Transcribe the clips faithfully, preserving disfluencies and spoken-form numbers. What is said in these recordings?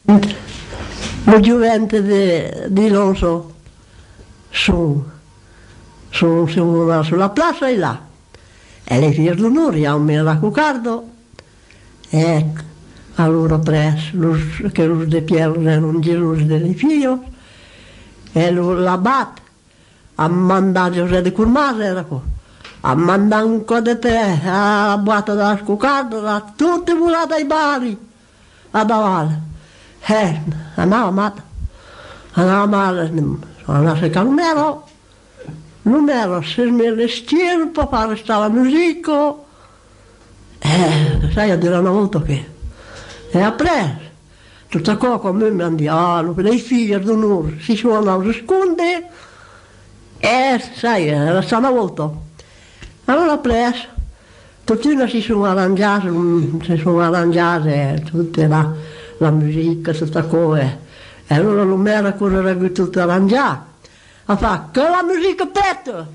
La gioventù di, di Lonso sono su, su, sulla piazza e là. E le figlie d'onore hanno messo la cucardo. E allora preso che los de Piero erano gelosi delle figlie. E la bat ha mandato Giuseppe de Curmase, era qua. Ha mandato un po' di te alla botta della cucardo, tutte volate ai bari a davanti. Eh, andava male. Andava male. Andava a cercare il numero. Numero, se mi restiamo, papà restava musico. Eh, sai, a dire una volta che. E ha preso. Tutta qua come mi hanno detto, ah, le figlie d'onore si sono nasconde. E sai, era stata una volta. Allora ha preso. Tutti si sono arrangiati, si sono arrangiate tutta la, la musica, tutta cosa. E allora il numero cosa era tutto arrangiato. Ha fatto che la musica aperta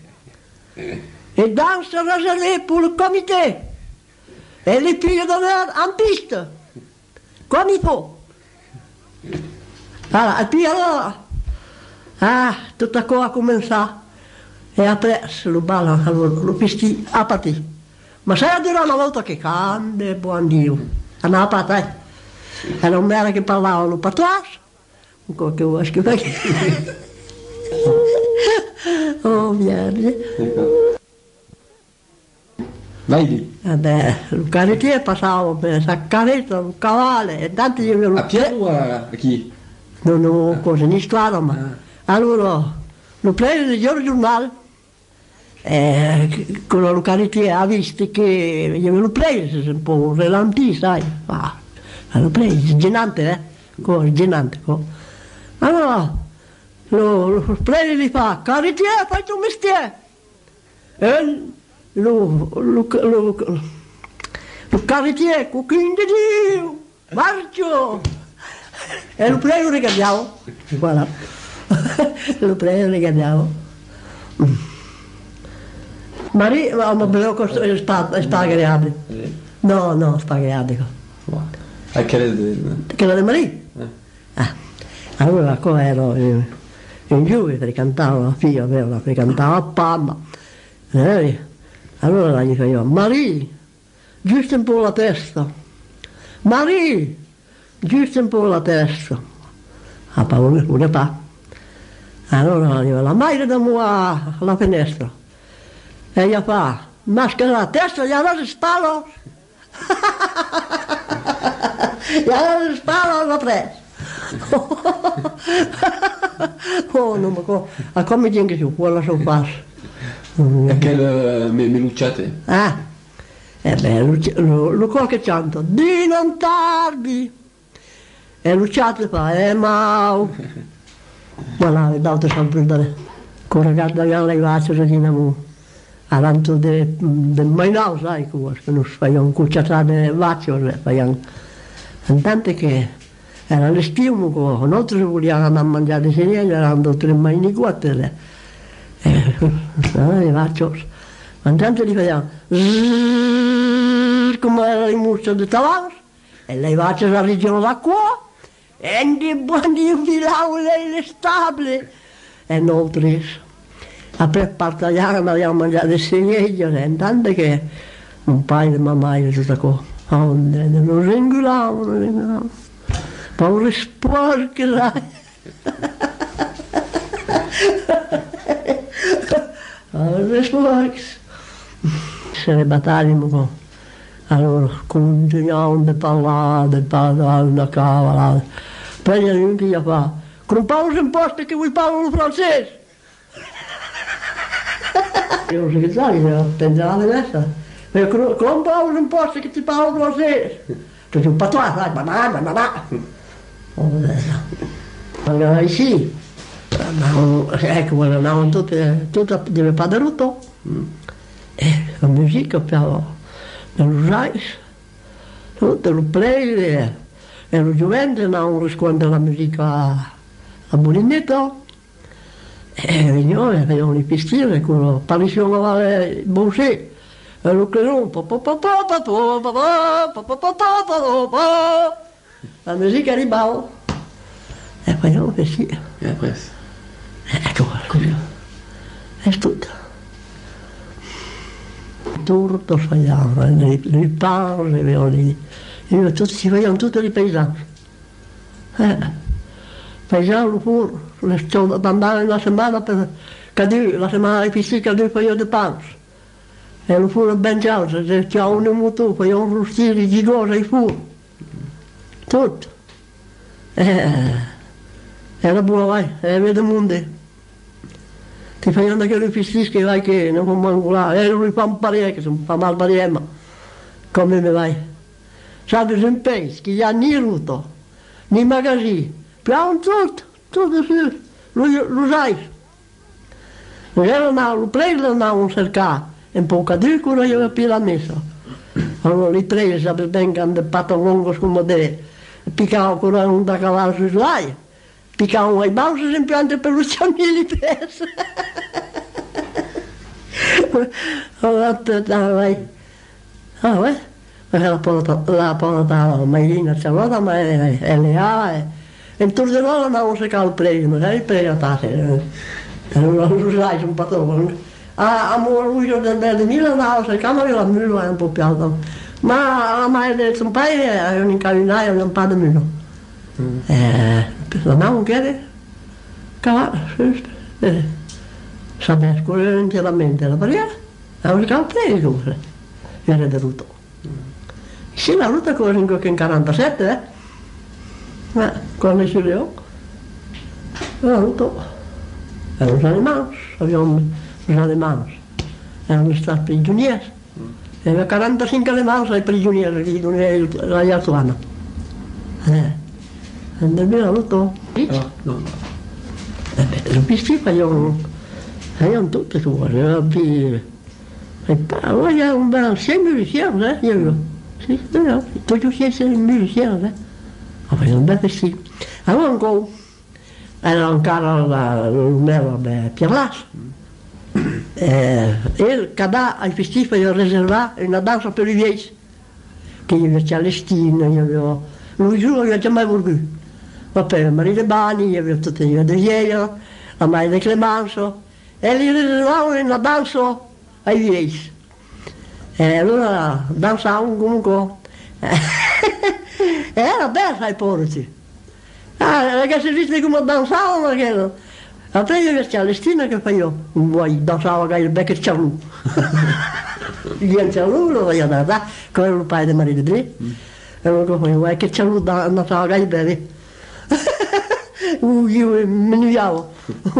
e danza rasalè per il comité e le figlie d'onore en pista come può. Allora, e poi allora ah, tutta cosa ha cominciato e ha preso lo ballo, allora lo pistì a partire. Ma sai a dire una volta che cande, buon Dio, andava a partire e non era che parlavano per trás un po' che vuoi scrivere. Oh merde. Vai lì. Vabbè, il carrettiere passava per la carretta, un cavallo, e tanti io lo... A Piero o a chi? Non ho cosa, in storia, ma... Ah. Allora, lo preso il giorno giornale, e quello il carrettiere ha visto che io lo preso, un po' relantì, sai. Ah, l'ho preso, genante, eh? Cosa, genante, cosa. Allora... Lo, lo prende e gli fa, carrettiere, fai tu mestiere. E lo, lo, lo, lo carrettiere, cucchino di Dio, marcio. E lo prendo e rigardiamo. Voilà. Lo prendo e rigardiamo. Maria, ma ma volevo costruire spaghetti. No, no, spaghetti. A che le deve? Che la di Maria? Ah, allora qua ero... Eh, in giù che cantava la figlia, vera, che cantava a Pamma. Eh, allora gli facevo, Maria, giusto un po' la testa. Maria, giusto un po' la testa. A Paolo pure fa. Allora gli fa, la madre da mua alla finestra. E gli fa, maschera la testa, gli ha dato spallo. Gli ha dato spallo, l'ha preso. Oh, non mi co... A come dice che vuole so fare? E che mi, mi lucciate? Ah, e beh, lo, lo qualche canto, di non tardi. E lucciate fa, eh, ma... Ma no, è dato sempre da... Con ragazzi da lei va a Cesarina, avanti del mainau, sai, come non si fanno un cucciatare vaccio, fanno... Tante che... Era l'estiamo con noi volevamo a mangiare i cereali, erano tre maini quattro. E i vaccios. Ma intanto li facevamo come era il mostro di Tavares, e le vaccios arrivano da qua, e di buoni infilavano le stabili. E noi tre, a preparare, abbiamo mangiato i cereali, e intanto che un paio di mamma e tutta cosa. Non ringulavano, non ringulavano. Paure sporche, sai. Paure sporche. Se ne battaglia, allora continuiamo a parlare, a parlare, una cavola. Poi un che gli fa, con pausa in posto che vuoi parlare francese. Io non segretario, pensavo adesso. Con pausa in posto che ti parlo francese. Tu sei un patois, sai, banana, banana. Allora sì, ecco, andavano tutte, tutte delle padarutto e la musica per l'usais, tutte le play e lo gioventù andavano a riscuotere la musica a Molinetto e venivano, avevano le pistine, quello apparizione il Boucher e lo clerone, la musica di ballo. E poi io vestito. E après? Ecco, così. È tutto. Tutto sbagliato, le, le pause, le violini. Io, tutti, si facevano tutti i paesani. Eh, paesani pure, sto andando una settimana per cadere, la settimana di piscina cadere per io di pausa. E lo pure ben già, se c'è un moto, poi un rustino di cose e fu. Tutto. Eh, era buona, vai, e vede mondo. Ti fai andare che le piscische, vai che non può mangolare, e non mi fa un pariere, che non fa mal pariere, ma come mi vai? Sabe, se un pezzo, che ha ni ruto, ni magazzino, piano tutto, tutto su, lo, lo sai. Non era una, lo prego non andavo a cercare, un po' cadicolo io per la messa. Allora li prego, sape ben che hanno fatto lungo come te, piccavo con un da cavallo sui slai. Piccavano ai bausi semplicemente per lucciarmi le pezzi. Ho detto, ah, vai. Ah, vai. La porta, la porta, Mairina, c'è una ma è L A e in tutto il mondo andavo a cercare il premio, magari il premio a tasse. Non lo sai, sono patrono. A Moruglio del Berdemino andavo a cercare la mula un po' più alta. Ma la madre del suo paese è un incavinaio, non fa di meno. Eh, andavo che cavallo, eh, sapeva scorrere interamente la barriera, avevo scaldato le cose, era deruto. Sì, la ruta cosa in in quarantasette, eh? Ma quando ci leo, era avuto, erano usati le mani, avevamo usato le mani, erano stati prigionieri, e aveva quarantacinque le mani ai prigionieri, la Iatuana. Eh. Nel minuto? No, no, no. Eh beh, lo pisciva io, io tutte cose, e poi io un bel, sei musiciano, eh, io, sì, no, tu ci sei musiciano, eh, ho fatto un bel vestito. Allora ancora, era ancora la numero di Pierlas, e il cadà ai festivi io riservato una danza per i vieci, che io avevo Celestina, io avevo, lui giuro io non mai voluto. Vabbè, Maria De Bani, io avevo tutte le di Ieio, la Maria De Clemenzo, e li riservavano una danza ai vieci. E allora danzavano comunque, e era bella ai porti. Ah, ragazzi, visto come danzavano, perché a te io avevo Celestina che facevo, vuoi danzava che il becco cialù. Gli cialù lo voglio dare, come il padre di Maria De Bre, e allora vuoi che cialù danzava che il bene. Io me ne viavo.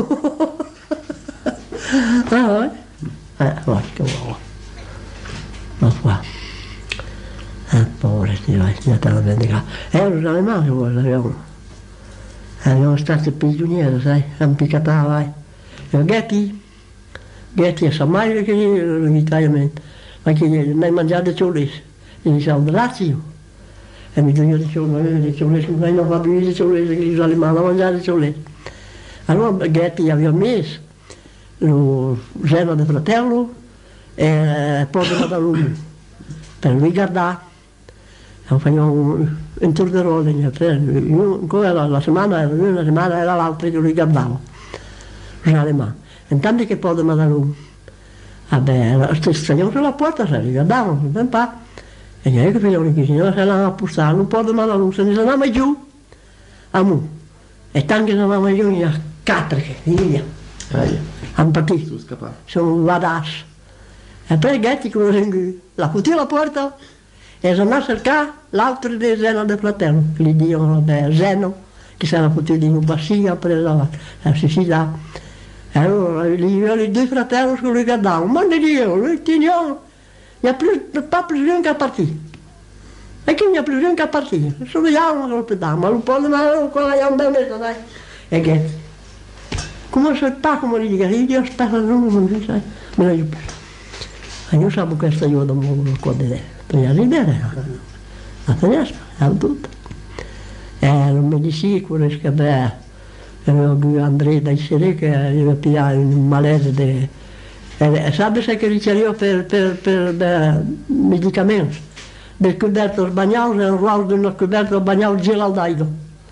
Ah, eh? Eh, guarda che uomo. Ma qua. Eh, povero, ti vai, ti la vendicare. E non sapevo mai che vuole, abbiamo. Abbiamo stato prigionieri, sai, ampiccata, vai. E Ghetti, Ghetti è Samaria che l'Italia, ma che ne hai mangiato ciolesi. E diciamo, grazie. E mi dicono di ciolesi, di ciolesi, ma non va bene di ciolesi, che sono le mani a mangiare di ciolesi. Allora Ghetti aveva messo lo Zeno del fratello e poi da lui, per lui guardare. E facevamo un, un tour di ruolo, ancora la, la settimana era una settimana era l'altra che lui guardava, usava le mani. Intanto che poi da lui, vabbè, stagliamo sulla porta, se li guardavano, ben pa. E io che facevo che signora se l'hanno appostata, non può domandare lui, se ne andava mai giù, a mu. E tanto che non andava mai giù, ne ha quattro che, via. Hanno partito, sono vadasse. E poi i gatti come vengono, la puttana la porta, e sono andati a cercare l'altro di Zeno del fratello, che gli dicono, vabbè, Zeno, che si era potuto dire un bassino, ha preso la, la Sicilia. E allora gli, i due fratelli che lo guardavano, ma ne dicono, lui tieniamo. Il n'y a plus, pas plus rien qu'à partir. E che non ha più rien qu'à partire. Solo gli altri non lo pedano, ma non può andare con la gamba messa, dai. E che? Come se sta, come gli dico, io aspetto non lo so, sai. Me la giù. E io sapevo che questo io non volevo qua di lei. Prima di bere, la tedesca, era tutto. E non mi di sicuro, che beh, avevo due Andrea da Sere che aveva pigliato un malese di... E sapete che ricevevo per, per, per beh, medicamenti? del coberto bagnato e un ruolo di una coberta bagnato gelaldaito.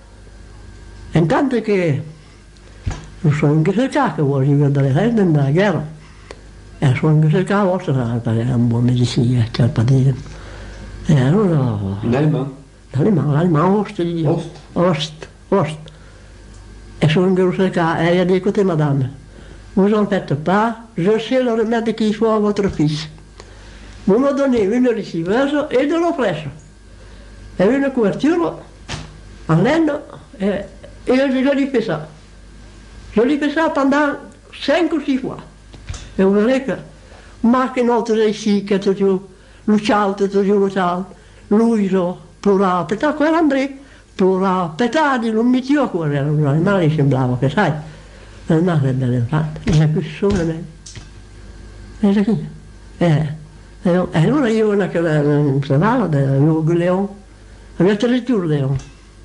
E intanto che non sono anche cercato che vuole vedere gente nella guerra. E sono anche cercato perché è una buona medicina, c'è il padrino. E allora... In Allemagne? L'Allemagne, l'Allemagne, Ost, Ost? Ost, Ost. Et sur une grosse carte, elle a dit, écoutez madame, vous en faites pas, je sais le remède qu'il faut à votre fils. Vous me donnez une lessiveuse et de l'eau fraîche. Et une couverture en laine, et, et je lui fais ça. Je lui fais ça pendant cinq ou six fois. Et vous verrez que, ma che inoltre ici, che tu luciato, tu luciato, lui plurava, perché quello André, plurava, petardi, non mi tio quello, era un animale, sembrava che sai, non è bene fatto, non è più solo me. E qui, eh, e allora io una che non sapeva, avevo il leone, avevo tre giorni il leone.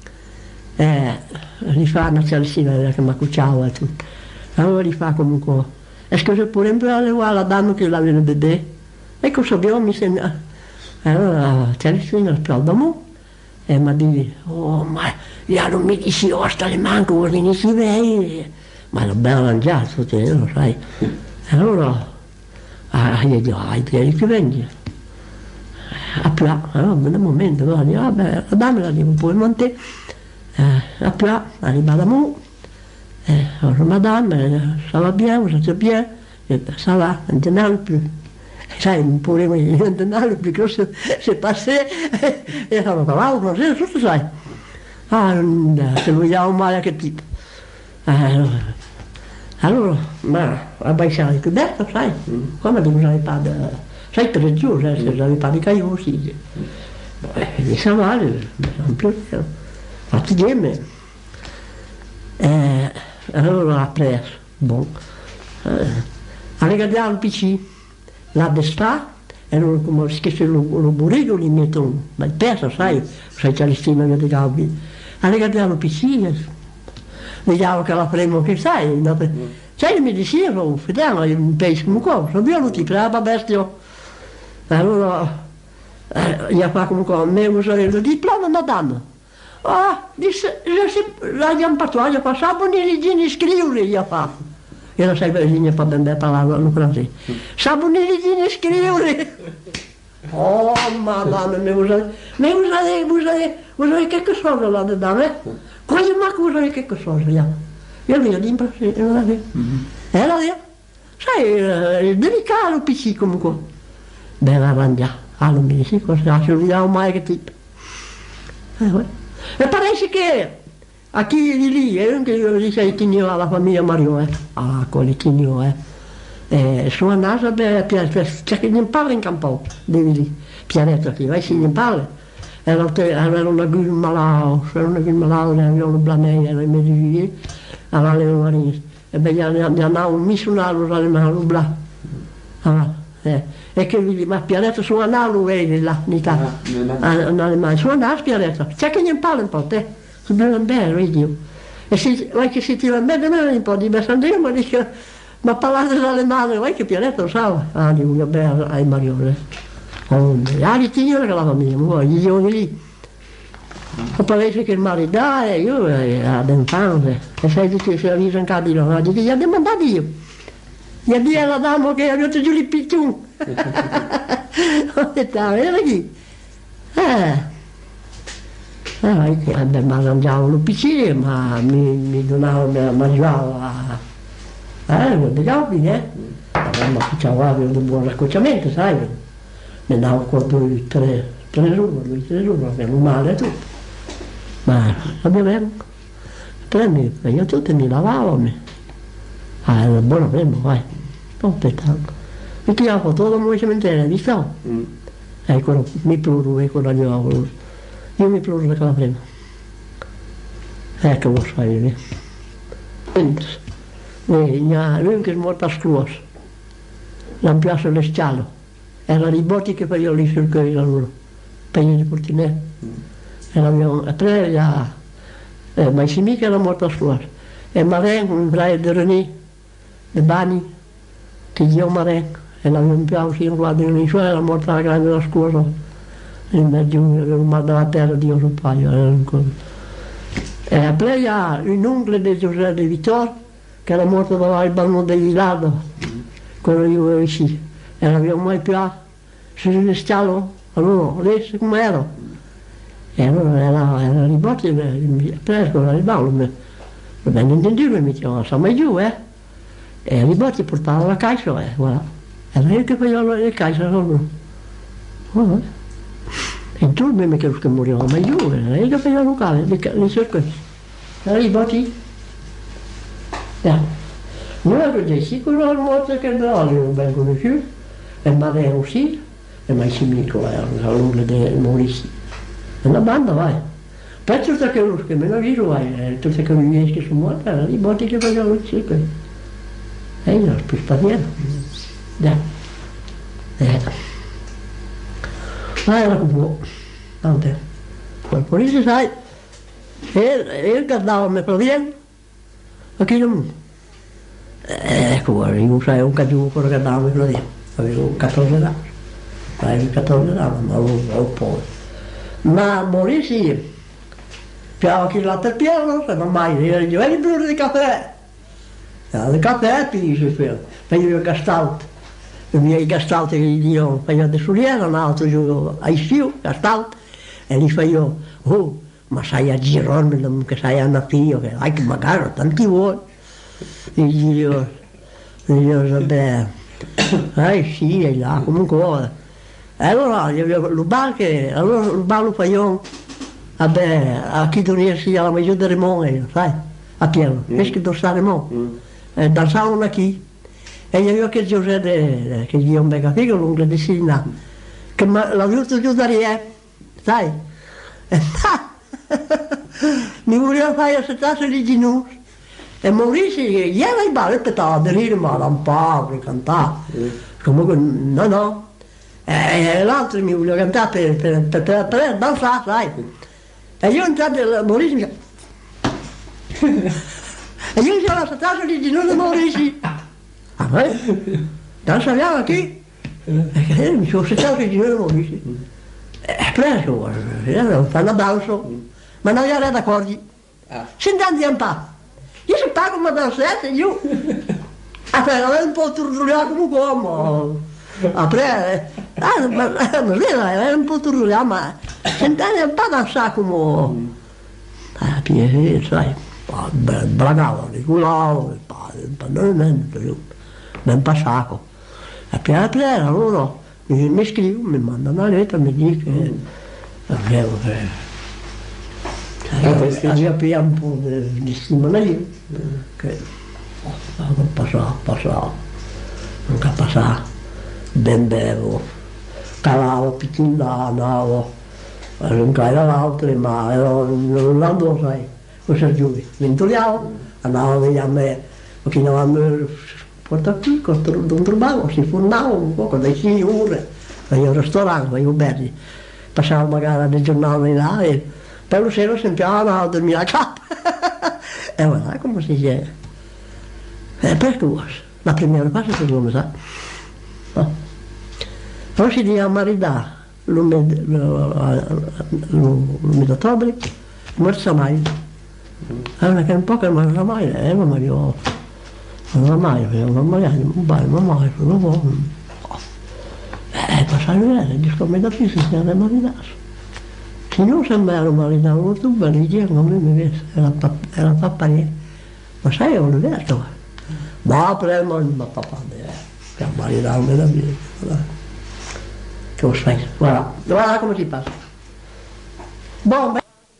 E li fa una cialcina che mi accucciava e tutto. Allora li fa comunque, e scusa pure in brale, guarda, danno che l'aveva bebè. E cosa abbiamo mi sembra. Allora cialcina più da mu. E mi dice, oh ma io non mi dici, oh sta le manco, vuoi venire lei? Ma l'ho ben mangiato, te lo sai. E allora, ah, io dico, ah, tieni che vengi. A più, allora, nel momento, allora dico, vabbè, dammela, dico, poi monte. Eh, a più, arriva da mu. Eh, allora, madame, ça va bien, vous êtes bien? Et ça va, maintenant plus. Sai, pure maintenant le plus gros c'est passé. E sono parlato, non sei, tutto sai. Ah, se vogliamo male che tipo. Allora, allora ma abbassare il coperto, sai, come non sai pas de... sai, tre giorni, se non pas di caillou, sì. E ça va, non più, fatigué, mais... Eh, allora après, bon, eh, a regardare il P C, là d'estar, e allora come si chiede lo, lo burrito li mettono, ma il perso, sai, sai c'è l'istima che ti capi. A regardare il P C, vediamo che la premo che sai, sai, mi diceva, vediamo, un pesce come cosa, abbiamo ti prava bestio. Allora, eh, io fa come cosa, me userei il diploma, madame. Ah, disse, l'abbiamo fatto, io fa, saboni rigini scrivere, io fa. Io non sai perché non fa ben bene parlare in francese. Saboni rigini scrivere. Oh, madame, mais vous avez, mais vous avez, vous avez, vous avez quelque chose là-dedans, hein? Croyez-moi que vous avez quelque chose, là. Io gli ho detto, non avevo. E allora, sai, è delicato il P C comunque. Bene, arrangia, allora mi dici cosa, ci vediamo mai che tipo. E pare che a chi di lì, e anche io gli sei tinio alla famiglia Mario, eh. Ah, quelli tinio, eh. E sua nasa, beh, c'è che non parla in campo, devi lì, pianeta qui, vai si non parla. E allora una guida malata, c'era una guida malata, ne avevano blameia, le medicine, allora le marine. E beh, gli andavo un missionario alle mani, bla. Allora, eh. E che lui, ma pianeta su una nave, vedi là, in Italia. Non mai, su una nave pianeta. C'è che non parla un po', te. Sono bene, vedi. E se, vai che si tira bene, me un po' di Bessandino, ma dice, ma parlate dalle mani, vai che pianeta lo sa. Ah, dico, bene, ai Marione. Oh, ah, di signore che la famiglia, ma gli giovani lì. E poi che il mare dà, e io, ad infanzia. E sai che si avvisa in capo di loro, dico, gli ha demandato io. Gli ha detto alla dama che aveva giù il piccione. Ho detto, ah, era chi? Eh. Eh, mi mangiavano il P C, ma mi, mi donavano, mi mangiava. Eh, non mi capi, eh? Ma facciava un buon accocciamento, sai? Mi davo qua due, tre, tre giorni, due, tre giorni, non male tutto. Ma abbiamo tre mesi, io tutti mi lavavo. Ah, era buono primo, vai. Non aspettavo. E ti ho fatto tutto il cimitero, hai visto? Mm. Ecco, mi pluro, ecco la mia lavoro. Io mi pluro da quella prima. Ecco lo sai lì. Vedi, lui che è morto a scuola. L'hanno piazza alle scialo. Era i botti che facevo lì sul cuore loro. Pegno di Portinello. Mm. E l'abbiamo, e tre, ja, eh, ma si mica era morto a scuola. E Marin, un braio di René, de Bani, che io Marin, e l'abbiamo più in guardia di suo, era morta la grande la scuola. in mezzo alla terra di un paio. E après il y a un oncle di José de Vitor che era morto dal balno degli Lado, quello io ero ici. E l'abbiamo mai più su un stallo, allora adesso come ero. E allora era, era ribotti, presto era riballo, non venne intendito, mi diceva, sta mai giù, eh? E ribotti portava la caixa, eh, voilà. Era io che faceva le caixa, no? Voilà. E tu mi che che moriva mai giù, era io che faceva il locale, le, le circuiti. Era ribotti. Ja. Nu hebben we sicuro al morto che non ben conosciuto, e Maria aussi, e Massimiliano, l'oncle di Maurici. E la banda vai. Per tutto che lo che me lo giro vai, tutte che mi viene che sono morte, era i botti che facevano il circo. E io non più spadiero. Ja. Eh. Ma era come, tante. Quel polizia sai, e io guardavo me per bien, ma che non... Ecco, io sai, un caduto quello che andava per dire, avevo quattordici anni, avevo quattordici anni, ma avevo poi. Ma Maurici, piava chi là per piano, se non mai, io gli dicevo, vieni più di caffè. Il caffè finisce per, per io il gastalto, i miei gastalti che gli dicono, facevo da suliera, un altro giorno ai fiu, gastalto, e gli facevo, oh, ma sai a girarmi, non che sai a una figlia, che hai che magari tanti vuoi. E gli dico, gli dico, vabbè, eh sì, è là, comunque. E allora, lo bar che, allora il bar lo facciamo, vabbè, a chi dormirsi alla maggiore di Remone, sai, a pieno, mm. Eschi da Remone, mm. E danzavano qui, e io avevo che Giuseppe, che gli ho mega figo, l'oncle di Sina, che l'ha visto giù da Rie, sai, e mi voleva fare accettasse di ginocchio. E Maurici, gli era in bar e aspettava di ridere, ma da un po' cantare. Mm. Comunque, no, no. E l'altro mi voleva cantare per, per, per, per, per danzare, sai. E io intanto, Maurici mi dice... e io mi sono aspettato di ginocchio di Maurici. Ah, beh? Danzavamo qui. E mi sono aspettato di ginocchio di Maurici. E presto, era un applauso. Ma non era d'accordo. Sentando un po'. Io si pago una danzetta, io... Allora, era un po' turduliato come uomo. Après, ah, ma era un po' turduliato, ma sentendo un po' danzare come... Ah, piacere, sai, bragavo, riculavo, ben passato. E poi après, allora, mi, mi scrivo, mi mandano una lettera, mi dice che... Avevo che... Aveva più un po' di stima io, che passava, passava, non che passava, ben bevo, calavo, picchindavo, andavo, non caio l'altro, ma ero non andavo, sai, con Sergiui, mi intogliavo, andavo a vedere a me, perché non avevamo portato qui, non trovavo, si fondavo un po', dai signori, facevo un ristorante, facevo belli, passavo magari le giornate là e poi la sera sentiamo a dormire a capo. E voilà come si dice. E perché vuoi? La prima cosa che come sa. Poi si dice a marità, l'umidità ottobre, morsa mai. Allora che un po' che non la mai, eh, ma io non la mai, non la mai, non vai, non mai, non vuoi. E passare bene, dico, mi da più si chiama marità. Se non sembrava marità, non tu mi dici come mi vedi, era papà lì. Ma sai, ho detto, ma prima ma papà, che marità non me la vedi. Che lo fai? Guarda, guarda come si passa. Boh,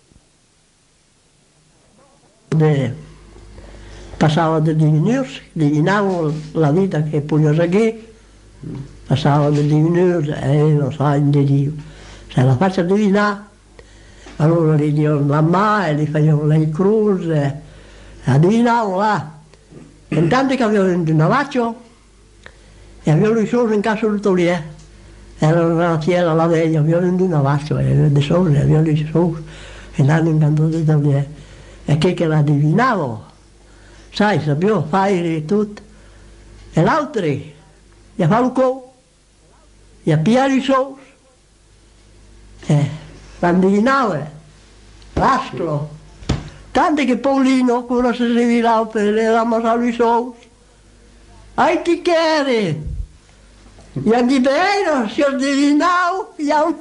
beh. Passava di divinarsi, divinavo la vita che pugna che, passava di divinarsi, e lo sai, di Dio. Se la faccia divinare, allora gli dicevano la mai, gli facevano le cruse, adivinavo là. Intanto che avevo un navaccio e avevo i soldi in casa tutto lì, eh. Era una fiera la veglia, avevo un navaccio e dei soldi, avevo i soldi, e andavo in canto tutto lì. Eh. E che che la adivinavo, sai, sapevo fare tutto. E l'altro, gli fa il co, gli pigliare i soldi. Eh, l'andivinale, l'astro. Tanto che Paulino, quando si servirà per le ramasare i sous, ai ti chiede, gli hanno bene, si adivinava, gli hanno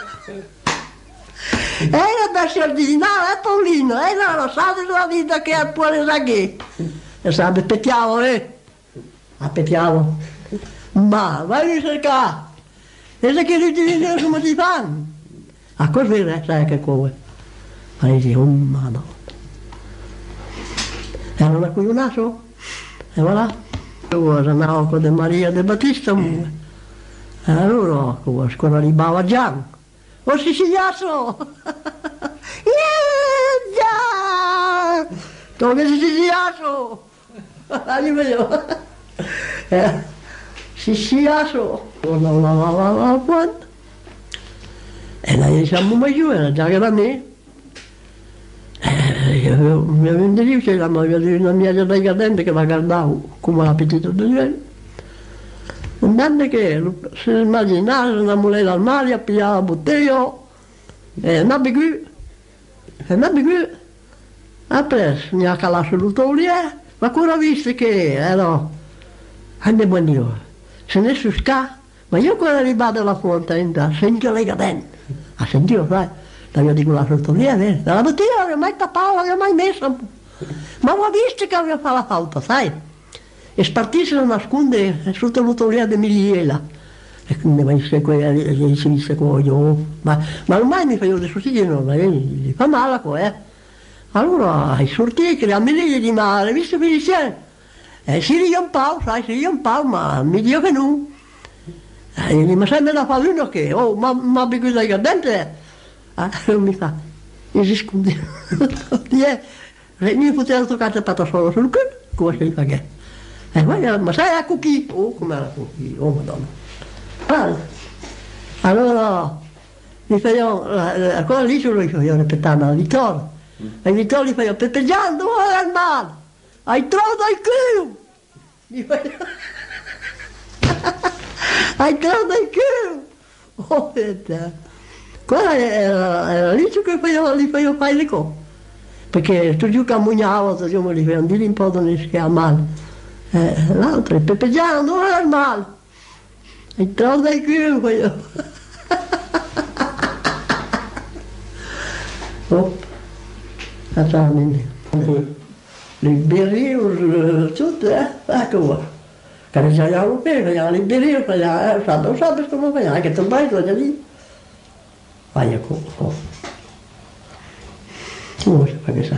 era da si adivinare, eh Paulino, eh no, lo sa la vita che è fuori da che. E sa, aspettiamo, eh, aspettiamo. Ma, vai a cercare, e se che li divini come ti fanno? A così, eh, sai che come? Ma dici, oh madonna. E allora qui un naso, e voilà. Io andavo con De Maria De Battista, e allora, quando arrivava Gian, o siciliano! Yeah, Gian! Dove siciliano? Arrivo io. Siciliano! Non lavava la quanta. E la diciamo mai giù, era già che da me. Mi avendo lì c'era una mia giornata cadente che la guardavo come l'appetito di lei. Un anno che si immaginava una muleta al mare, a pigliare la bottiglia e andava qui, e andava qui. Après, mi ha calato l'utolier, ma quando ho visto che era, andiamo a Dio, se ne susca, ma io quando arrivato alla fonte, sento le cadenti, ha sentito, sai? Io dico la sottolieve, la bottiglia non l'ho mai tappata, non l'ho mai messa, ma ho visto che aveva fatto la falta, sai? E spartisse a nascondere sotto l'utoliere di Miliela. E quindi mi disse che si disse che io, ma, ma ormai mi facevo dei sussidi, non gli fa male, eh? Allora, ai sortiti, a Miliela di mare, visto che dice, eh, si ria un po', sai, si ria un po', ma mi dico che non. E mi sembra da fare uno che, oh, ma mi ha bevuto la dente. Ah, non mi fa, mi si scusi, mi poteva toccare il patto solo sul culo, come si fa che? E guarda, ma sai la cookie? Oh, com'è la cookie? Oh, madonna. Ah, allora, mi facevo, ancora lì ce lo facevo rispettare la Vittoria. E Vittoria gli facevo, peppeggiando, ora al mare, hai trovato il culo! Mi facevo, hai trovato il culo! Oh, vedete. Quella era, era lì che facevo, li facevo fare le cose, perché tu giù cammugnavo, tu giù mi li facevo dire un po' dove si chiama male, eh, l'altro è peppeggiando, non era il male, e trovo dai qui facevo. Oh, naturalmente, le berriere, tutto, eh, ecco qua, che ne facevamo bene, facevamo le berriere, facevamo, non so come facevamo, anche tu vai, tu lì. Vai a co. Come si fa che sa?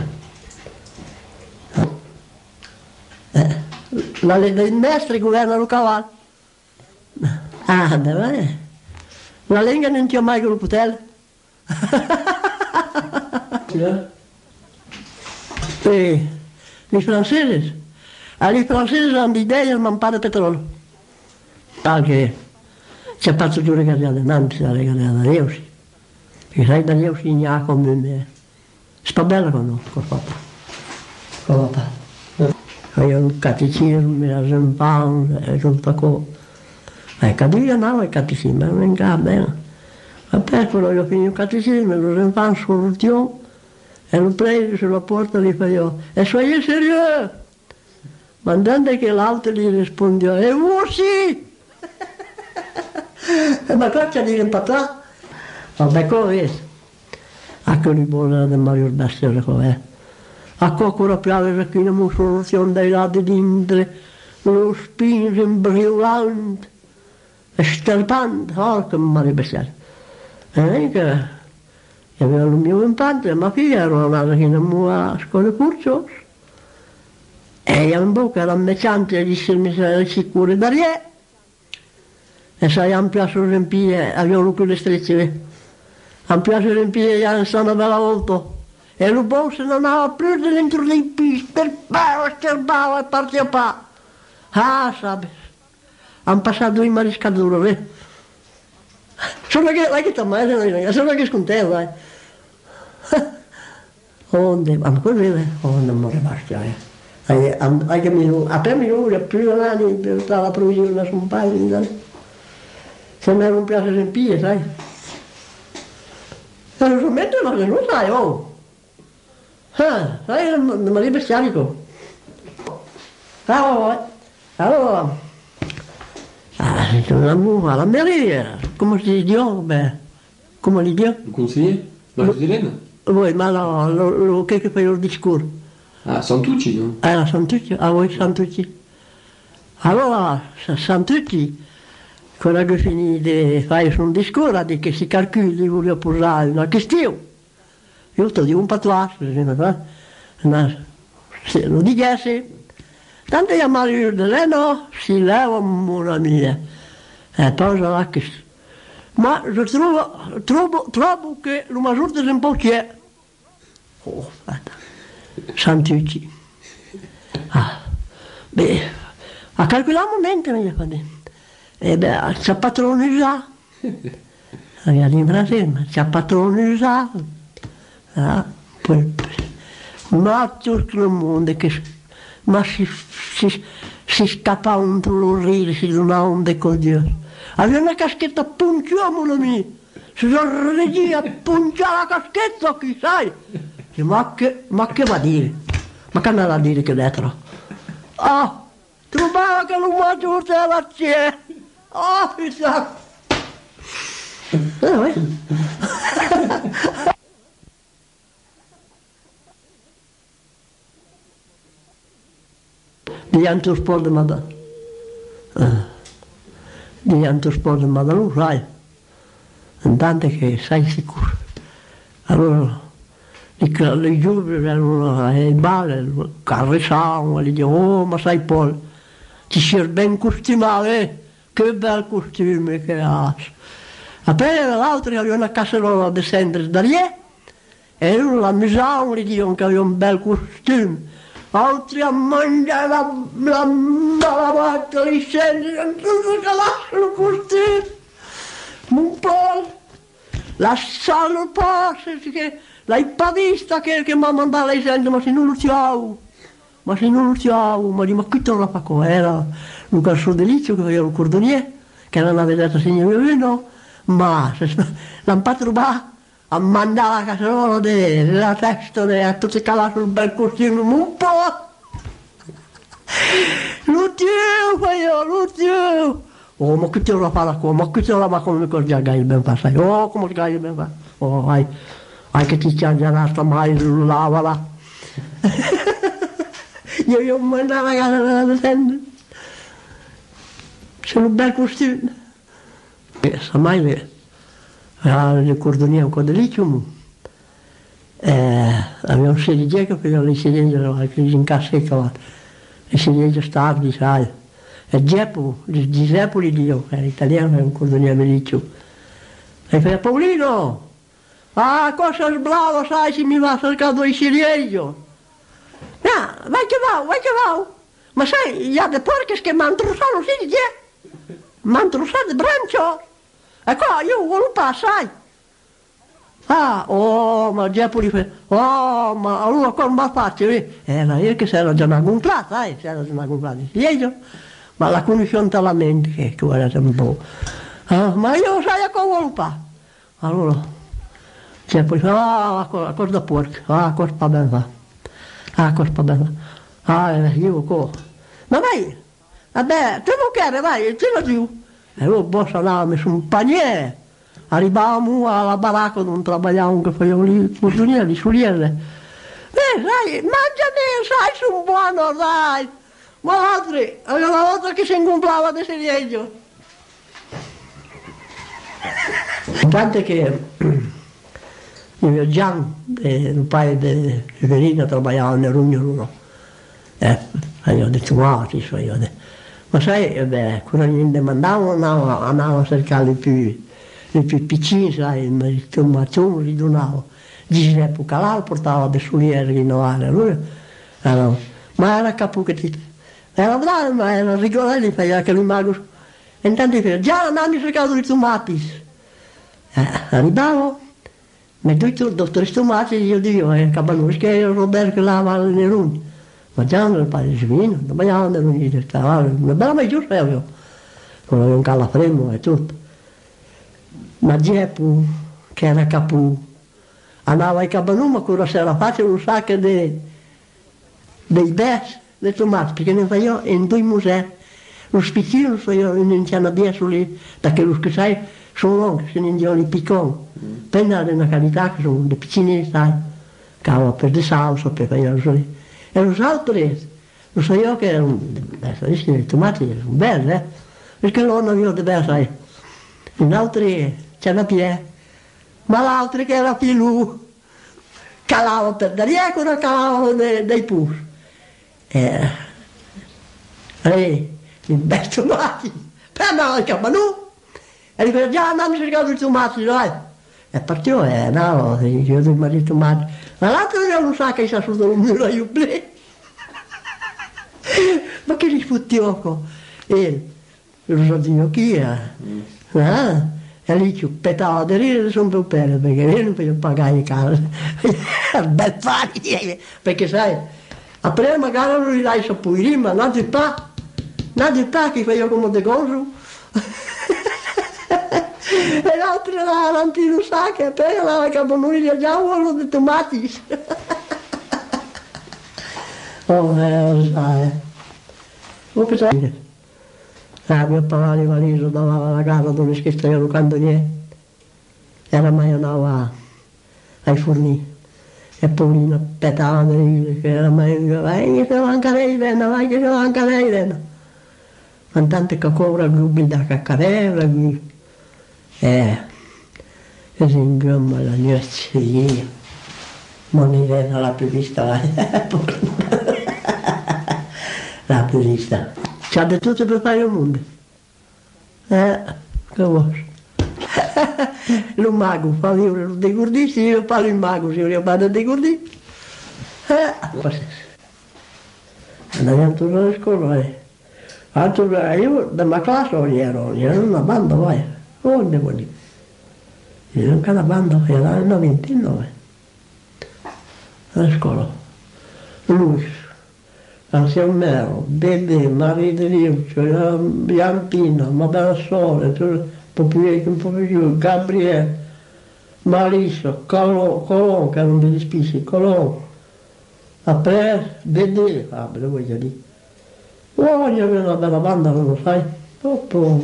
Eh, la lega dei maestri governano il cavallo. Ah, beh, la lega non ti ho mai con il putello. E i francesi, ai francesi hanno l'idea di mampare petrolio. Perché c'è fatto giù le carriere, non c'è la lega della Reusi. Perché sai da io si ha come me. Sta bella con con papà. Con papà. Io un catechismo, mi ha sempre e tutto cosa. E caduto no, il catechismo, non è bene. Ma poi quando io finito il catechismo, lo sempre soluzione, e lo prendo sulla porta e gli facevo, e soyez sérieux? Mandando che l'altro gli rispondeva, e voi sì! Ma qua c'è di impatare. Vabbè, come è? A che riposa del Mario Bastione com'è? A qualcuno piove qui una soluzione dai lati d'Indre, lo spinge imbriolante, e sterpante, oh che Mario Bastione. E che aveva il mio impante, ma figlia era nata in una scuola curso, e io in bocca era mecciante di essere sicuro da rien, e sai, hanno piaciuto riempire, avevano quelle strecce. Mi piace riempire gli anni, sono bella volta. E il boss non aveva più dentro dei pis, sterbava, sterbava e partiva. Ah, sapes, hanno passato due mariscature, eh. Solo che, la che ti ammazza, solo che scontento, eh. Onde, ma così, eh, onde mi rimasti, eh. Anche mi, a te mi vuole più anni per stare a provvedere una sompaglia, se mi non piace riempire, sai. Solamente ma che non sai, oh. Ah, sai, non mi riesco bestialico. Allora, allora, ah, la muva, la mairie, come si dice, beh, come li dico? Le conseiller? La Giusilena? Voi, ma no, lo, lo, che che fai il discorso? Ah, Santucci, no? Eh, la Santucci, a voi Santucci. Allora, Santucci, quando che finì di fare un discorso, di che si calcoli, voglio posare una questione. Io ti dico un patois, se lo dicessi, tanto io mi dico, no, si leva una mia. E poi sarà che... Ma io trovo, trovo, trovo che la maggiore un po' c'è. Oh, aspetta. Santucci. Ah, beh, a calcolare un momento mi fa dire. E beh, c'è patrone già. Ragazzi in Brasile, c'è patrone già. Ah, poi, ma tutto il mondo che... Ma si, si, si scappa un l'orrire, si dona un decoglio. Aveva una caschetta punchiamola mia. Si sono regia a punciare la caschetta, chi sai? Ma che, ma che va a dire? Ma che andava a dire che dentro? Ah, trovava che non mangiavo la c'è. Ah, chissà. Eh, di anto sport ma da. Di anto sport ma da non sai. Intanto che sai sicuro. Allora, le giovani erano il male, carressavano, gli dicevano, oh ma sai Paul, ti sei ben costumato, eh? Che bel costume che hai. Appena l'altro aveva una casserola di scendere da lì, e loro la misavano, gli dicevano che aveva un bel costume. Altri a mangiare la, la, la vatta di scendere, tutto che lasciano il costume. Un po', lasciano il posto, che l'hai vista che, che mi ha mandato lei sente, ma se non lo chiamo, ma se non lo chiamo, ma dico, ma qui torna a fa era un garçon delizio che aveva un cordonier, che era una vedetta signore mio, ma se l'hanno fatto rubare, a mandare la casserola della testa, a tutti calati sul bel costume, un po', lo tiro, io, lo tiro. Oh, ma qui torna a fare la cosa, ma qui torna a come mi cordia il ben passare, oh, come il gai ben passare, oh, vai. Anche ti c'è già la mai lavala. Io io mandavo a casa della tenda. Sono un bel costume. E sa mai le le cordoniere un codeliccio. Eh, abbiamo sedie che facevano le sedie che in casa e cavate. Le sedie stabili, sai. E Geppo, di Geppo li dico, era italiano, è un cordoniere beliccio. E faceva Paolino! Ah, cosa bravo, sai, se mi va a cercare il ciliegio. No, vai che va, vai che va. Ma sai, il y a delle porche che mi hanno trussato, si dice? Mi hanno trussato il brancio. E qua io volevo passare. Ah, oh, ma già pure fa, oh, ma allora come va fatto? Era io che si era già comprato, sai, si era già comprato il ciliegio. Ma la conosciamo talmente che guardate un po'. Ah, ma io sai a cosa volevo fare? Allora... Cioè, poi ah, a cosa da porca, ah, cosa fa bella, ah, cosa fa bella, ah, io co. Ma vai, vabbè, tu non chiede, vai, tira giù. E io posso andare su un paniere, arrivavamo alla baracca dove lavoravo, che facevamo lì, il cordoniere, di suliere. Eh, sai, mangiane, sai, sono buono, dai. Ma altri, aveva una volta che si incomprava di ciliegio. Tant'è che... Io Gian, eh, il padre di Severino, lavorava nel Rugno. Eh, io ho detto, wow, ci sono io. Ma sai, eh, beh, quando gli demandavo andavo, andavo a cercare i più, i più piccini, sai, il tomato li donavo. Giuseppe Calà portava dei sulieri di Novale, lui era, ma era capo che ti... Era bravo, ma era rigoroso, faceva che lui mago... E intanto diceva, già andavo a cercare i tomati. Eh, arrivavo, mi dico, dottore Stomati, io dico, è Cabanus, che è Roberto che lava le neruni. Ma già non parli svino, non vogliamo andare a dire, una bella mai giusta io, con un calafremo e tutto. Ma Geppo, che era capo, andava ai Cabanuma, quello se la faccia un sacco di dei bes, dei tomati, perché ne facevo in due musei. Lo spiccino facevo in una biesa lì, perché lo che sai, sono lunghi, sono in giorni piccoli. Penna di una qualità che sono dei piccini, sai, cavo per di salsa, per fare così. E lo altri, lo so io che erano, i tomati sono belli, eh? Perché loro non avevo di belli, sai. In altri c'è una pie, ma l'altro che era più lui, calava per dariecolo, calava dei, dei pus. E, e, i bei tomati, per andare al Cabanù, e dico, già andiamo a cercare i tomati, dai. E partivo, e andavo, io devo i tomati. Ma l'altro non sa che c'è sotto il muro io ble. Ma che li sputtioco? E lo so di chi è. Ah, e lì ci petava di ridere sono più bene, perché io non potevo pagare i cari. Bel fare, perché sai, a prima magari non gli dai sapere, ma non ti pa, non ti pa che facevo come te cose. E l'altro era l'antino sa che appena la caponuglia già uno di tomati. Oh, eh, lo sai. Lo che sai? Ah, mio papà di Valiso dava la casa dove scrivevano candoniere. Era mai andava ai forni. E Paolino petava di che era mai vai che manca lei venna, vai che manca lei venna. Ma tante che cobra gubi da caccarella, eh, che si ingomma la noce, non mi viene la più vista, la più vista. C'ha di tutto per fare il mondo. Eh, che vuoi? Lo mago, fa vivere dei gordisti, io parlo il mago, se io parlo dei gordisti. Eh, andiamo tutti alle scuole. Altro, io dalla classe ero, ero una banda, vai. Oh, devo dire. Io in cada banda, era nel ventinove. Alla scuola. Lui. Anziano Mero, Bebe, Maria De Liuccio, Bianchina, Madonna Sole, un po' più un po' più, Gabriele, Marissa, Colon, Colon, che erano degli spicci, Colon, Après, Bede, ah, me lo voglio dire. Oh, io avevo una bella banda, non lo sai? Dopo,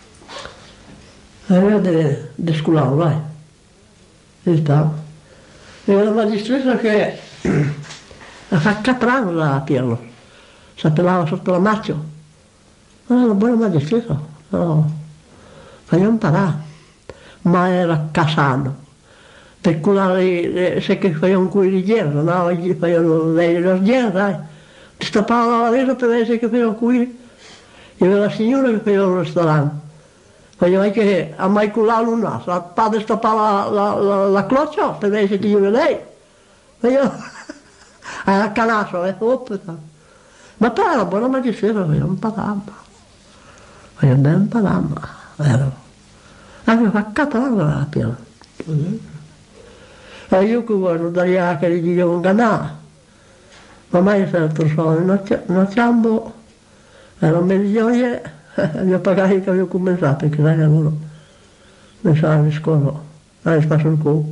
era di scolare, vai. E sta. Era una magistressa che ha fatto caprano la Pirlo. S'appellava sotto la macchio. Era una buona magistrata, no, faceva imparare, ma era casano, per curare, se che facevano quelli di ghiera, no, gli facevano le rosdiere, sai, ti stappavano la valesa per vedere che facevano quelli, e aveva la signora che faceva un ristorante, faceva anche a mai culare un naso, il padre stappava la, la, la, la cloccia per vedere che io lei, faceva, a canasso, e oppure. Ma però era buona magistrata, faceva un patamba, faceva ben un patamba, vero? Anche fa catalano la piena. E io che voglio dare che gli dicevo un canale, ma mai è stato solo, non ciambo, era meglio, mio pagare che avevo cominciato, perché sai che loro mi sanno di scuola, non spasso il culo.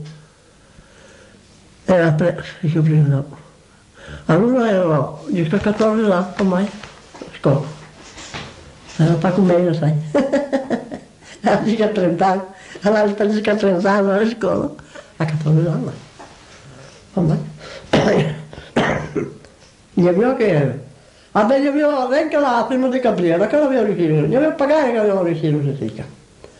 Era preso, io prima no. Allora ero, io sto quattordici anni ormai, a scuola. Era un po' come io, sai. Era circa trenta anni, era circa trenta anni alla scuola, a quattordici anni. Ormai. Io avevo che, vabbè io avevo anche la prima di Gabriele, che l'avevo ricevuto, io avevo pagato che avevo ricevuto, si dica.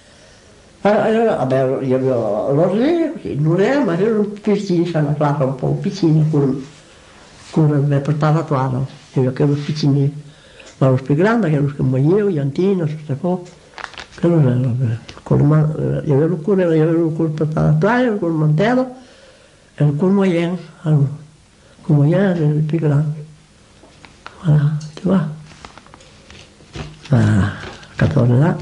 Vabbè, io avevo l'orologio, così, non era, ma ero un piccino, una classe un po' piccina, mi portava a tuaro, io che ero piccino, ma lo più grande che ero come io, Iantino, queste cose, che non era, io avevo il cuore, io avevo il cuore portato a tuaro, il cuore mantello, e il cuore moyen, il cuore moyen era il più grande. Voilà, tu vois. A quattordici anni.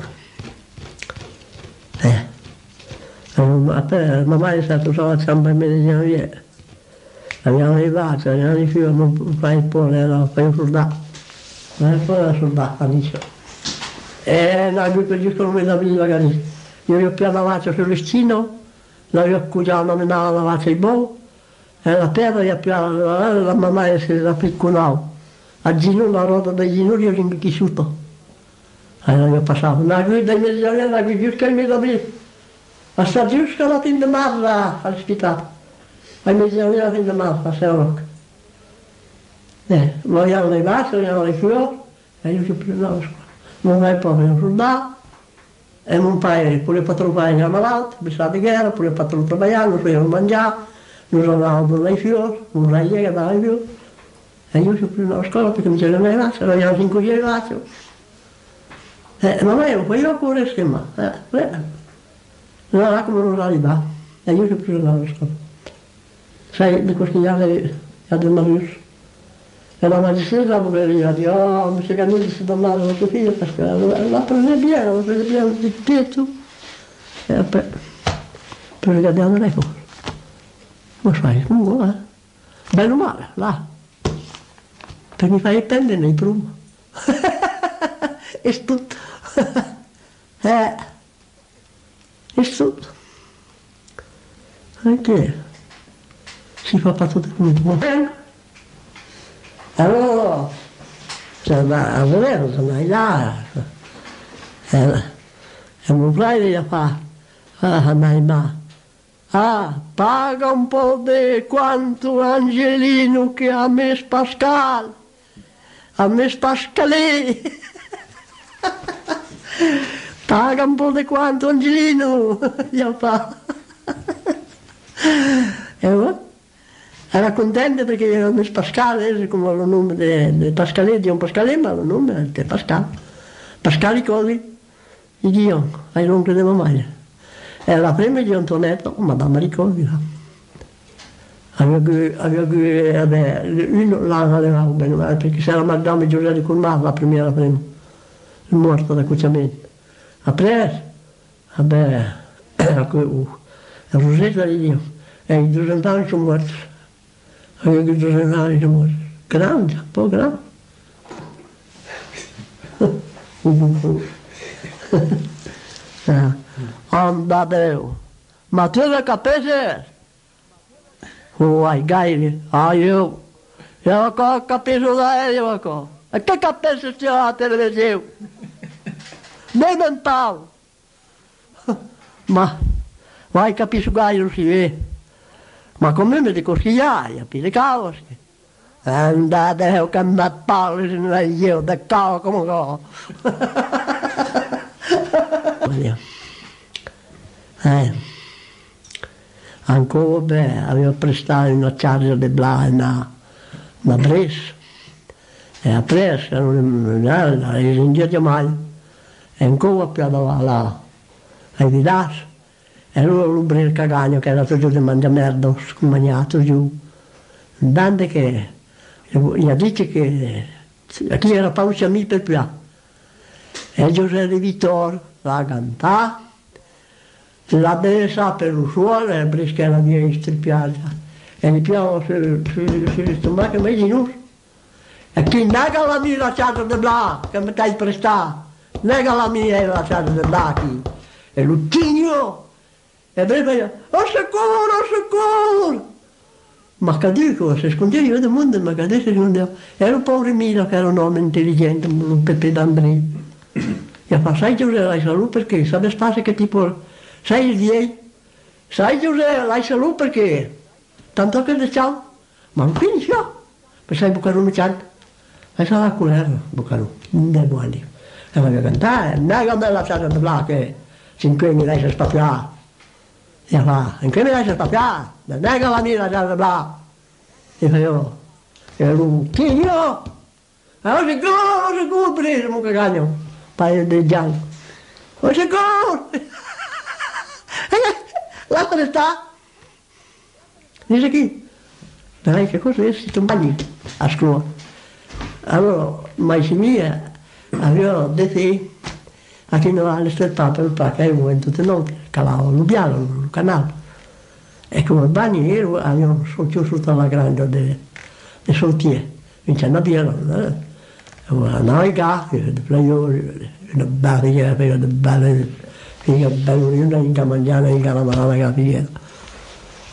Eh. Après, mamma è stata solo a San Bernardino via. Abbiamo arrivato, abbiamo di più, non fai il pole, no, fai un soldato. Ma il pole era soldato, amico. E no, lui per giusto non mi dava magari. Io gli ho più davanti sul listino, la io cuciamo menava la faccia di boh, e la terra gli appia, la mamma si era piccolata, a gino la roda dei ginori io cresciuto. Allora io passavo, una guida in mezzo alla guida mi da lì, a sta giusta la fin di marra all'ospitato, a mezzo alla fin di marra, a Serroc. Eh, vogliamo le vasse, vogliamo le fiori, e io ci prendevo scuola. Non vai proprio un soldato, e non fai, pure il patrono fai in malato, mi sa di guerra, pure il patrono travagliando, poi non mangiava, non andavo dai fiori, non sai che andava ai fiori. E io ci prendevo a scuola perché mi c'erano le vasse, vogliamo cinque le vasse. Eh, ma io poi io pure schema, eh, eh, non era come non arriva, e io ci prendevo a scuola. Sai, di questi anni, a del Marius. E la magistrata poverina dice, oh, mi si cammina si domanda la tua figlia perché la prende bene, la prende bene di tetto. E poi, per riguardare le cose. Ma fai, comunque, eh? Bene o male, là. Per mi fai pendere nei prumi. È tutto. Eh, è tutto. Anche si fa per tutte come bene. Allora, se va a vedere, se vai là, e non fai da fare, ah, ma, ma, ah, paga un po' di quanto Angelino che ha messo Pascal, ha messo Pascalè, paga un po' di quanto Angelino, gli ha fatto. E va? Era contenta perché era messo Pascal, come il nome di Pascalè, di un Pascalè, ma il nome è Pascal. Pascal Ricoli, gli dico, ai non credevo mai. Era la prima di Antonetto, Madame Ricoli. Aveva uno là aveva bene male, perché se era Madame Giuseppe Curmar, la prima, prima, il morto da cucciamento. Après, vabbè, il Rosetta gli dico, e i due anni sono morti. Avevo che due anni sono morti. Grande, un po' grande. Andate, ma tu le capisci? Oh, ai gairi, ah io, io ho capito da io, ho. E che capisci se la televisione? Non mentale. Ma, vai capisci gairi si vede. Ma come mi dico schiaia, per le cause. Andate, ho cambiato palle, se ne io, da cavo come go. Eh, ancora beh, avevo prestato una charge di Blana, una Brescia. E a Brescia, non era in Germania. E ancora più là, ai Vidas. E allora l'umbra il cagagno che era giù di mangiamerda, scumagnato giù. Dante che gli ha detto che chi era pausa mi per più. E Giuseppe di Vittorio la cantava, la bella per lo suolo e perché era via stripiata. E mi piano sul stomaco, ma io non. E chi nega la mia lasciata di là, che mi hai prestato, nega la mia lasciata di là qui. E l'uccinio. E prima io, oh sicuro, oh sicuro! Ma che dico, se scondeva io del mondo, ma che adesso scondeva. Era un povero Milo che era un uomo intelligente, un Pepe d'Andrei. E fa, sai Giuseppe, l'hai salute perché? Sape spazio che tipo, sai il dieci? Sai Giuseppe, l'hai salute perché? Tanto che le ciao, ma non finisce, perché sai Buccarù mi canta. E sarà culero, Buccarù, non è buono. E voglio cantare, non è che me la lasciata di là che cinque mi lascia spaziare. E fa, in che mi lascia spaziare? Non è che la mia lasciata di là. E fa io, e lui, chi io? E ho sicuro, ho sicuro preso, un cagagno, un paio di giallo. Ho sicuro! Là dove sta? Dice chi? Dai, che cos'è? Si tombagli a scuola. Allora, Maisimia aveva detto a chi non ha l'esterpato il parco, è un tutte le notti, calavo Lubiano, il canale. E come bagni io avevo chiuso tutta la grande di Soltier, in c'è una birra, andavo ai gatti, una barriera, una bella, una bella, una mangiana, una calamara, una capigliera.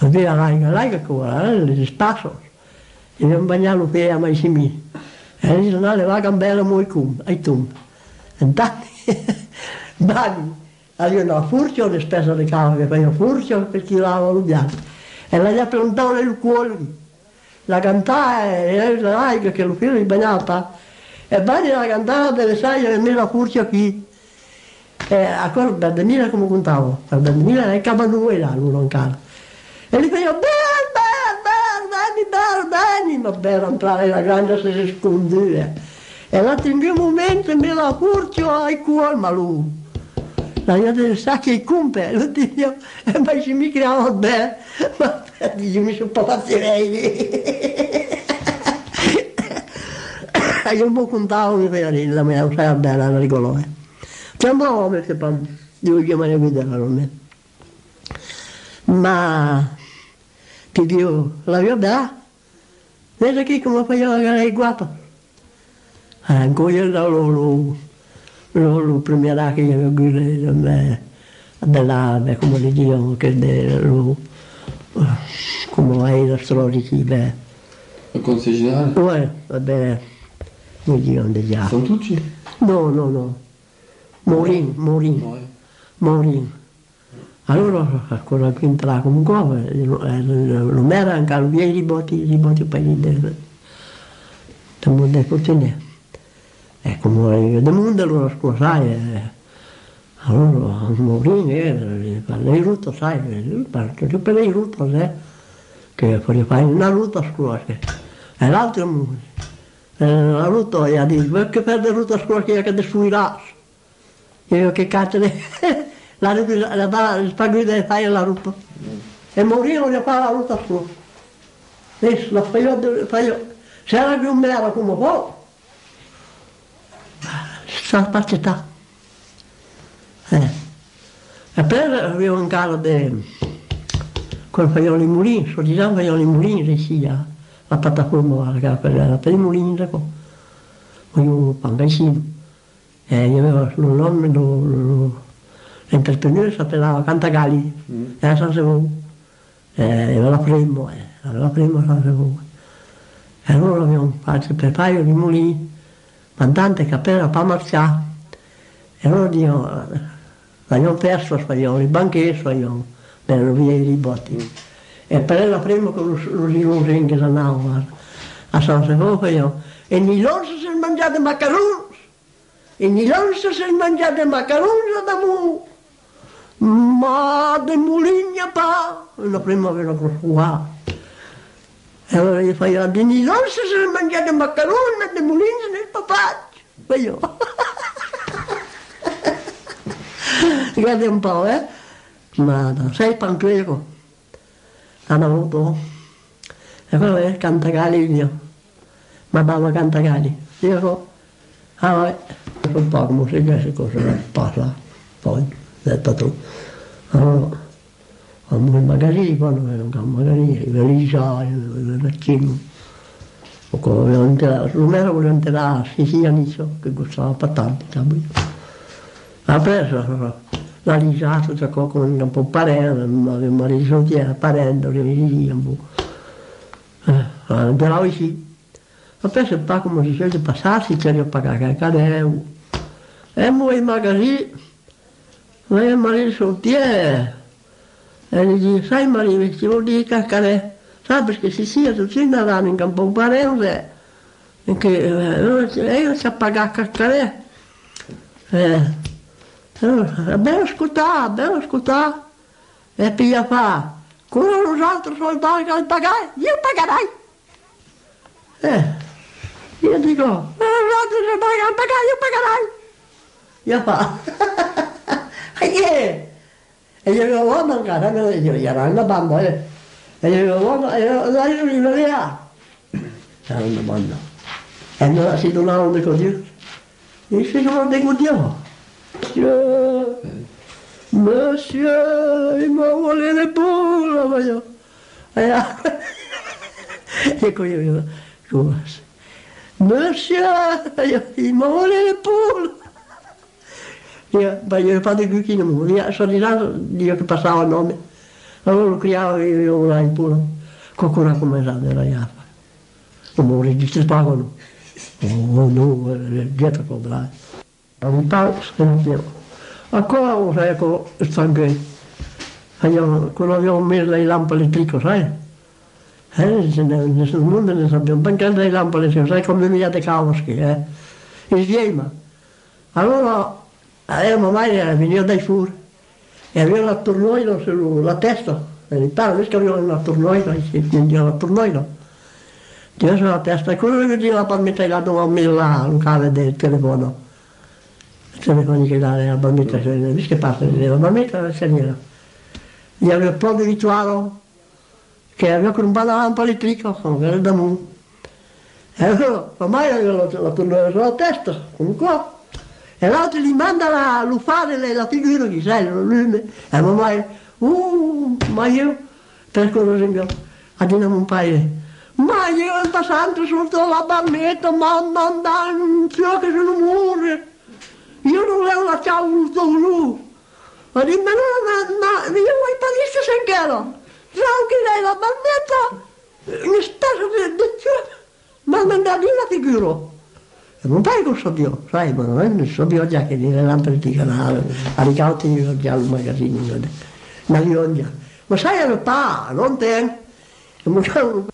Aveva l'aiga, l'aiga ancora, eh, gli spassos. E abbiamo bagnato per a mai simili. E lì sono le vaga belle muy cum, ai tum. E tanti, bagni. Allora no, furcio le spese di cava che faccio furcio per chi lava l'ubiato. E la gli ha preguntato il cuore. La cantava e l'aiga che lo figlio di bagnata. E bagni la cantava delle sai e me la furcio qui. E a quello per venire come contavo, per venire è capanue là, lui non cara. E gli facevo, beh, beh, beh, beh, beh, ma bello entrare la grande se si scondeva. E l'altro in quel momento me la furcio ai cuori, ma lui. La gente sa che i cumpe, lo dico, e poi ci mi creavo bene, ma io mi sono pazzerei. Io un po' contavo, mi faceva la mia, sai, bella, la rigolone. C'è un po' perché poi devo chiamare a vedere non è. Ma ti dico, la mia bella, vedi che come faceva la guapa. Ancora lo, lo, lo, lo premierà che io della, come le dicono, che de, lo, come è la storia di beh. Il consigliere? Uè, vabbè, mi dicono degli altri. Sono tutti? No, no, no. Morin, Morin, Morin. Allora, quella che entrava comunque, non era anche i miei riboti, riboti per il del mondo continente. E come il mondo allora scusai, allora Morin, lei rutto, sai, perché per lei rutto, che fai una rutta scuola, e l'altro, la rutta, e ha detto, perché per la rutta scuola che è destruirà. Io che cazzo la, la, la, la spaguita e fai la ruta. E morire gli fa la ruta su. Adesso la fai, fai, se era più mera come può, sta spaccetta. Eh. E poi avevo un calo di quel faiolo di mulini, sto dicendo faiolo di mulini, sia la piattaforma per i mulini, poi un pangaicino. E io avevo il nome, l'intrattenore sapeva Cantagalli, mm. Era San Sevone, e aveva primo, eh, aveva primo San Sevone. E allora abbiamo fatto per paio di mulini, mandante capella per marciare. E allora io, l'abbiamo perso, spagliamo il banchetto, spagliamo, per via i ribotti. Mm. E per la prima con lo sviluppo che andavo a San Sevone, e mi loro si sono mangiati macaroni. E non si sono mangiati macaroni da mu, ma di muligna pa, la prima vera qua. E allora gli fai, non si sono mangiati macaroni, ma di muligna nel papaccio. E io, guarda un po', eh, ma sei panqueco, hanno avuto, e quello è Cantagalli mio, ma dava Cantagalli, io, ah vabbè. Un po' come si dice cosa parla, poi, detto tu. Allora, andavo in magazzino, quando ero in magazzino, i velisai, i vecchini. O come avevo interato, non era quello interato, si sia inizio, che gustava patate, capito? Ha preso, l'ha lisato, giocò con un po' parente, ma risolti era parente, che mi diceva un po'. Eh, interato sì. Ma poi se pa come si sceglie passarsi, c'è da pagare il cadere. E poi in magazzino, lei Maria Soltier, e gli dice, sai Maria, ci vuol dire cacare, sai perché si sia tutti in Narano in campo parente, che lei ci ha pagato cacare. Allora, bello ascoltare, bello ascoltare, e piglia fa, con los altri soldati che li pagai, io pagherai. Eh, io dico, los altri soldati che li pagai, io pagherai. Io fa, e che? E io dico, guarda, cara, io era una banda, eh. E io dico, guarda, dai, io mi vedeva. Era una banda. E allora si donavano di così. E si donavano di così. Monsieur, monsieur, il m'a volé le poules, voglio. Ecco io, io, scusa. Monsieur, il m'a volé le poules. Io, io ho fatto il cucino, io sono arrivato, io che passavo il nome. Allora lo criavo io là in puro, qualcuno come sa della Jaffa. Come un regista pagano. Oh no, dietro con là. Un po' se non devo. Ancora un ecco, stanche. Quando abbiamo messo le lampe elettriche, sai? Eh, nel mondo ne sappiamo, perché le lampe elettriche, sai come mi ha Kawski, eh? Insieme. Allora, eh, mamma era venuta dai fur e aveva la tornoina sulla testa, e mi pare che aveva una tornoina, si prendeva la tornoina. Io sulla testa, e quello che diceva per mettere la domanda là, non cade del telefono. Il telefono che dà la bambina, visto che parte, la bambina la straniera. Gli aveva proprio abituato che aveva comprato la lampada elettrica, come era da mu. E allora, mamma aveva la, la tornoina sulla testa, come qua. E l'altro gli manda la, lo fare la figura che sai, lo lume. E mamma, uh, ma io, per quello esempio, a dire un paio, ma io passando sotto la bambetta, mamma, non so che se non muore. Io non l'avevo lasciato giù. Ma dimmi, no, ma io vuoi parlare sengelo. So che lei la bambetta, mi sta su ma manda lì la figura. E non fai cosa Dio, sai, ma non so Dio già che nelle lampe di canale, a ricauti già al magazzino, ma io già. Ma sai, non pa, non te,